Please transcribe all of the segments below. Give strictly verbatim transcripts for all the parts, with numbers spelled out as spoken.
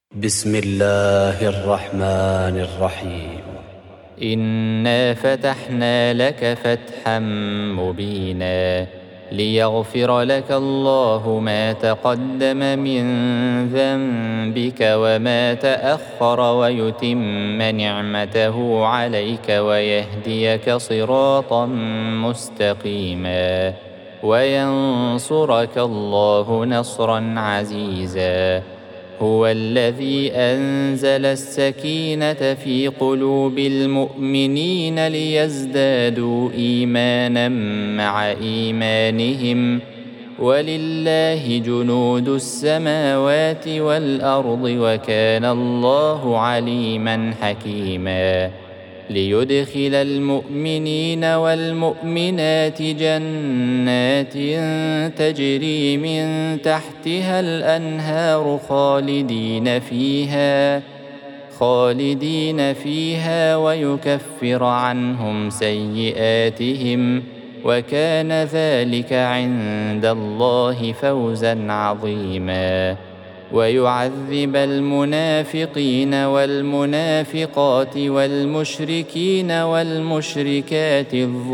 بسم الله الرحمن الرحيم. إنا فتحنا لك فتحا مبينا ليغفر لك الله ما تقدم من ذنبك وما تأخر ويتم نعمته عليك ويهديك صراطا مستقيما وينصرك الله نصرا عزيزا. هو الذي أنزل السكينة في قلوب المؤمنين ليزدادوا إيمانا مع إيمانهم ولله جنود السماوات والأرض وكان الله عليما حكيما. ليدخل المؤمنين والمؤمنات جنات تجري من تحتها الأنهار خالدين فيها خالدين فيها ويكفر عنهم سيئاتهم وكان ذلك عند الله فوزا عظيما. ويعذب المنافقين والمنافقات والمشركين والمشركات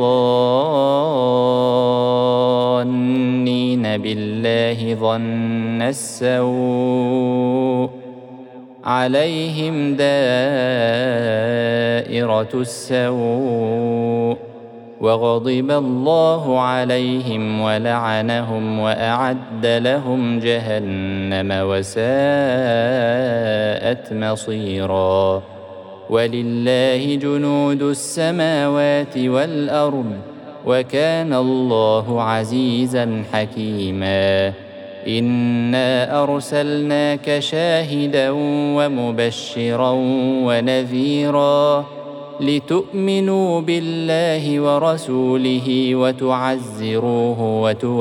الظانين بالله ظن السوء عليهم دائرة السوء وغضب الله عليهم ولعنهم وأعد لهم جهنم وساءت مصيرا. ولله جنود السماوات والأرض وكان الله عزيزا حكيما. إنا أرسلناك شاهدا ومبشرا ونذيرا لتؤمنوا بالله ورسوله وتعزروه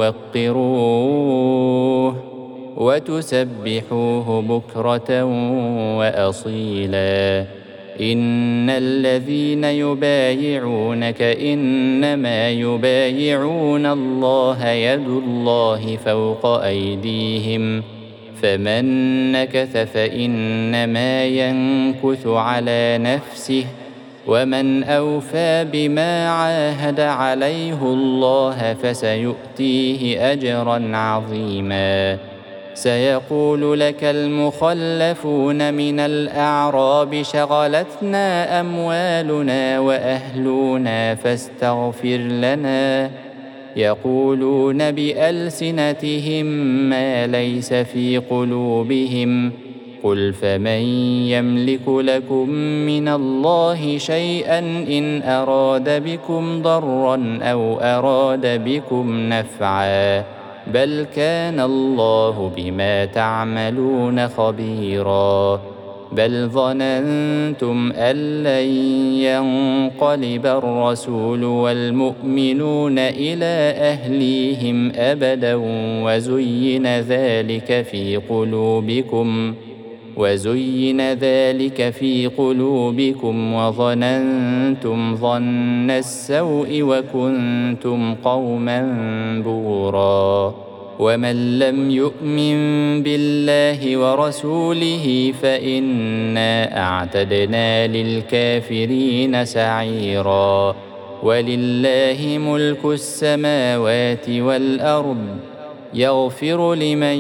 وتوقروه وتسبحوه بكرة وأصيلا. إن الذين يبايعونك إنما يبايعون الله يد الله فوق أيديهم فمن نكث فإنما ينكث على نفسه ومن أوفى بما عاهد عليه الله فسيؤتيه أجرا عظيما. سيقول لك المخلفون من الأعراب شغلتنا أموالنا وأهلنا فاستغفر لنا يقولون بألسنتهم ما ليس في قلوبهم قل فمن يملك لكم من الله شيئا إن أراد بكم ضرا أو أراد بكم نفعا بل كان الله بما تعملون خبيرا. بل ظننتم أن لن ينقلب الرسول والمؤمنون إلى أهليهم أبدا وزين ذلك في قلوبكم وزين ذلك في قلوبكم وظننتم ظن السوء وكنتم قوما بورا. ومن لم يؤمن بالله ورسوله فإنا أعتدنا للكافرين سعيرا. ولله ملك السماوات والأرض يغفر لمن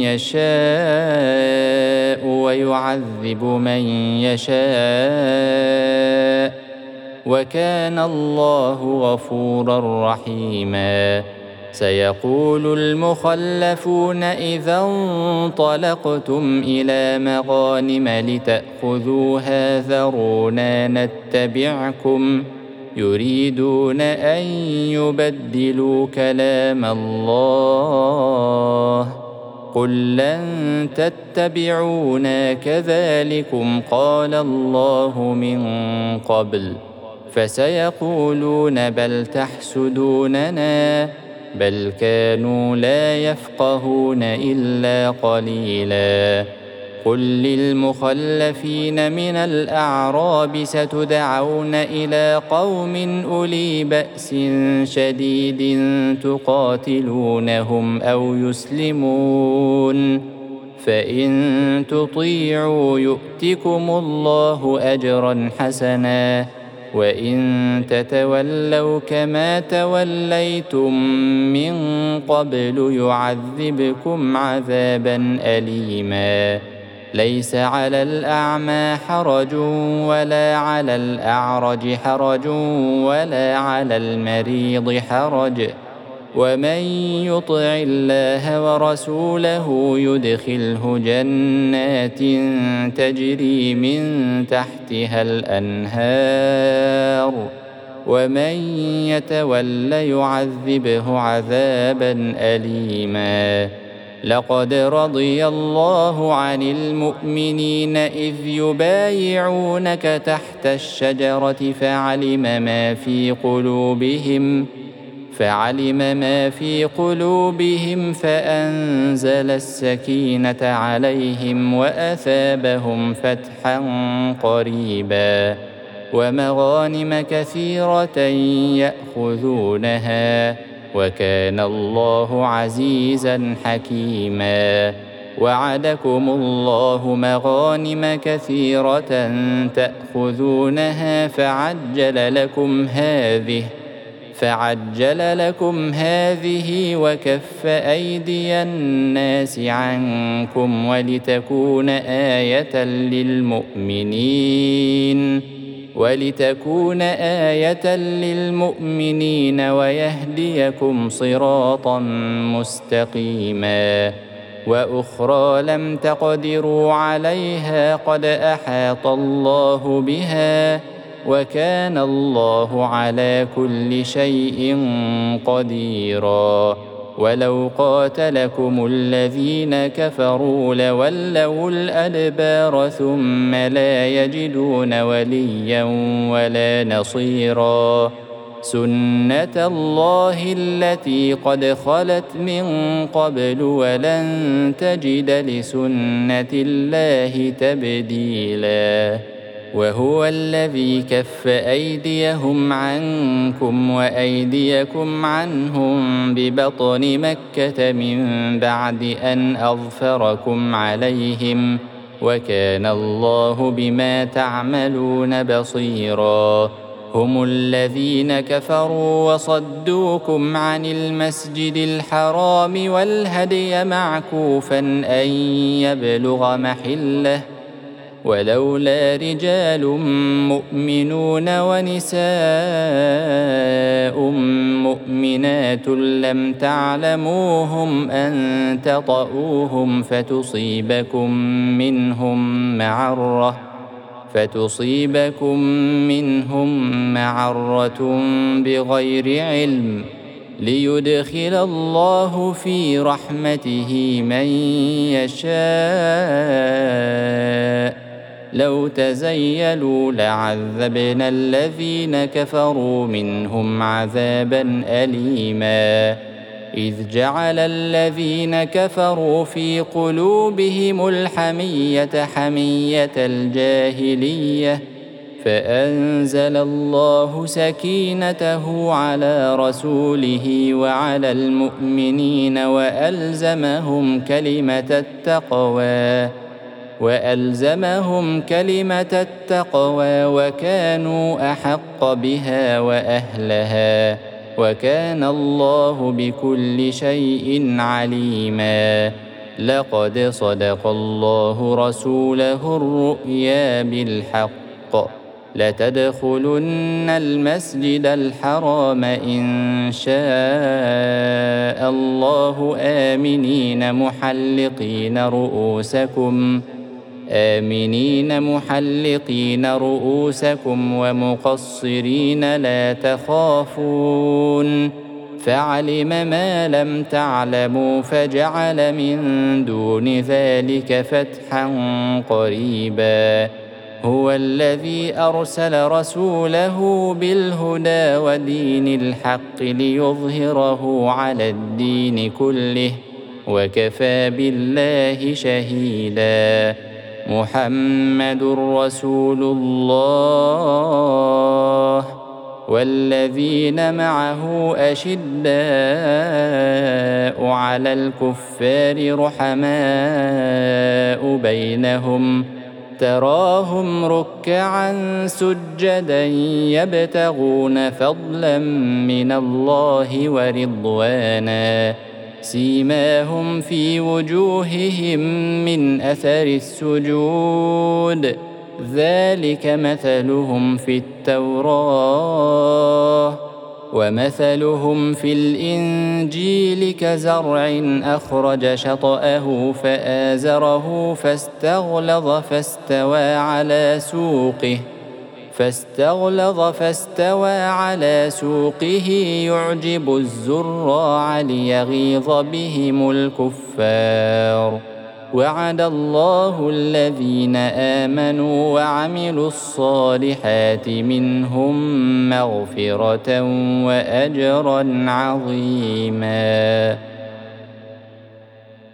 يشاء ويعذب من يشاء وكان الله غفورا رحيما. سيقول المخلفون إذا انطلقتم إلى مغانم لتأخذوها ذرونا نتبعكم يريدون أن يبدلوا كلام الله قل لن تتبعونا كذلكم قال الله من قبل فسيقولون بل تحسدوننا بل كانوا لا يفقهون إلا قليلا. قل للمخلفين من الأعراب ستدعون إلى قوم أولي بأس شديد تقاتلونهم أو يسلمون فإن تطيعوا يؤتكم الله أجرا حسنا وإن تتولوا كما توليتم من قبل يعذبكم عذابا أليما ليس على الأعمى حرج ولا على الأعرج حرج ولا على المريض حرج ومن يطع الله ورسوله يدخله جنات تجري من تحتها الأنهار ومن يتول يعذبه عذابا أليما لقد رضي الله عن المؤمنين إذ يبايعونك تحت الشجرة فعلم ما في قلوبهم فعلم ما في قلوبهم فأنزل السكينة عليهم وأثابهم فتحا قريبا ومغانم كثيرة يأخذونها وكان الله عزيزا حكيما وعدكم الله مغانم كثيرة تأخذونها فعجل لكم هذه فعجل لكم هذه وكف أيدي الناس عنكم ولتكون آية للمؤمنين ولتكون آية للمؤمنين ويهديكم صراطا مستقيما وأخرى لم تقدروا عليها قد أحاط الله بها وكان الله على كل شيء قديرا ولو قاتلكم الذين كفروا لولوا الأدبار ثم لا يجدون وليا ولا نصيرا سنة الله التي قد خلت من قبل ولن تجد لسنة الله تبديلا وهو الذي كف أيديهم عنكم وأيديكم عنهم ببطن مكة من بعد أن أظفركم عليهم وكان الله بما تعملون بصيرا هم الذين كفروا وصدوكم عن المسجد الحرام والهدي معكوفا أن يبلغ محله ولولا رجال مؤمنون ونساء مؤمنات لم تعلموهم أن تطؤوهم فتصيبكم منهم معرة فتصيبكم منهم معرة بغير علم ليدخل الله في رحمته من يشاء لو تزيلوا لعذبنا الذين كفروا منهم عذابا أليما إذ جعل الذين كفروا في قلوبهم الحمية حمية الجاهلية فأنزل الله سكينته على رسوله وعلى المؤمنين وألزمهم كلمة التقوى وألزمهم كلمة التقوى وكانوا أحق بها وأهلها وكان الله بكل شيء عليما لقد صدق الله رسوله الرؤيا بالحق لتدخلن المسجد الحرام إن شاء الله آمنين محلقين رؤوسكم آمنين محلقين رؤوسكم ومقصرين لا تخافون فعلم ما لم تعلموا فجعل من دون ذلك فتحا قريبا هو الذي أرسل رسوله بالهدى ودين الحق ليظهره على الدين كله وكفى بالله شهيدا محمد رسول الله والذين معه أشداء على الكفار رحماء بينهم تراهم ركعا سجدا يبتغون فضلا من الله ورضوانا سيماهم في وجوههم من أثر السجود ذلك مثلهم في التوراة ومثلهم في الإنجيل كزرع أخرج شطأه فآزره فاستغلظ فاستوى على سوقه فاستغلظ فاستوى على سوقه يعجب الزراع ليغيظ بهم الكفار وعد الله الذين آمنوا وعملوا الصالحات منهم مغفرة وأجرا عظيما.